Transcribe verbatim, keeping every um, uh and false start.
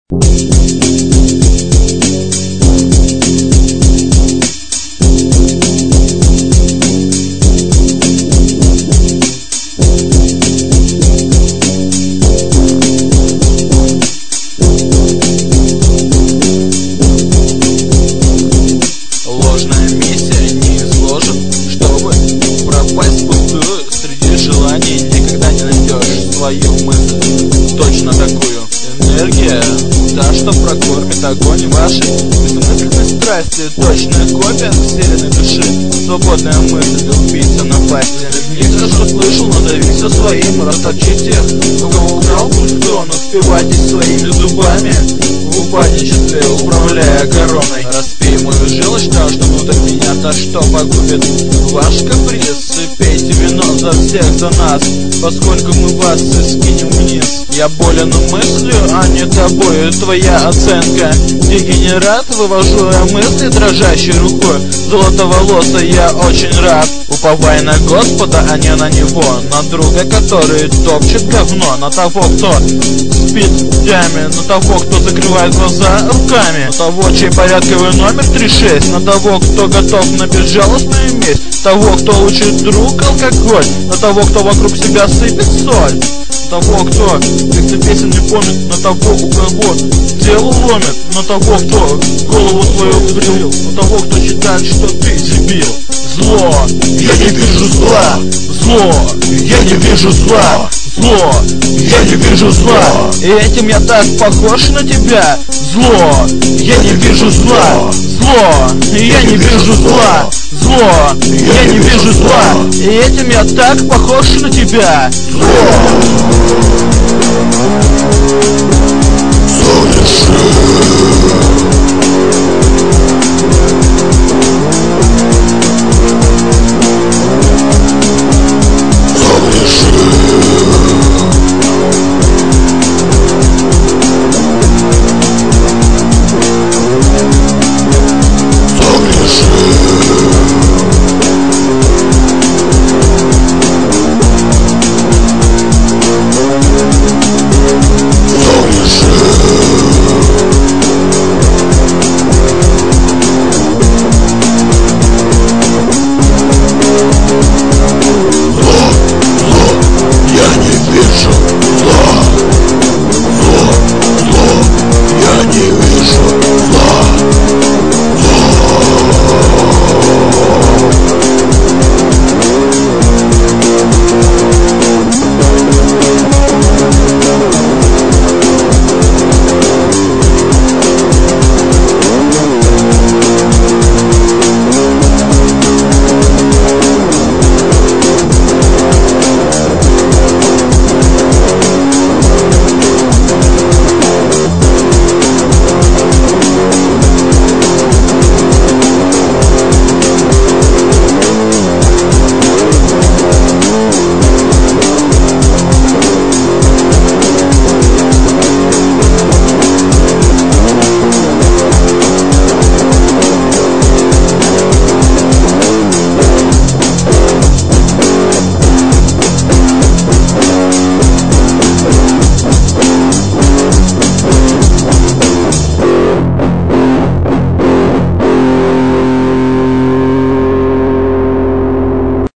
Ложная миссия не изложит, чтобы пропасть впустую. Среди желаний никогда не найдешь свою мысль, точно такую. Энергия, та, что прокормит огонь вашей бессмысленной страсти. Точная копия вселенной души, свободная мысль, убийца напасти. Не все, что слышал, надавите своим, растопчите тех, кого украл трон, успевайтесь своими зубами в упадничестве, управляя короной. Распей мою желчь, то, что внутрь меня, то, что погубит ваш каприз. И пейте вино за всех, за нас, поскольку мы вас и скинем вниз. Я болен мыслью, а не тобой, твоя оценка. Дегенерат, вывожу я мысли дрожащей рукой. Золотоволосый, я очень рад. Уповай на Господа, а не на него. На друга, который топчет говно. На того, кто спит днями. На того, кто закрывает глаза руками. На того, чей порядковый номер три шесть. На того, кто готов на безжалостную месть. Того, кто учит друг алкоголь. На того, кто вокруг себя сыпет соль. На того, кто тексты песен не помнит. На того, у кого дело ломит. На того, кто голову свою взбрил. На того, кто считает, что ты дебил. Зло, я не вижу зла. Зло, я не вижу зла. Зло, я не вижу зла. И этим я так похож на тебя. Зло, я не вижу зла. Зло, я не вижу зла. Зло, я не вижу зла. И этим я так похож на тебя. Зло.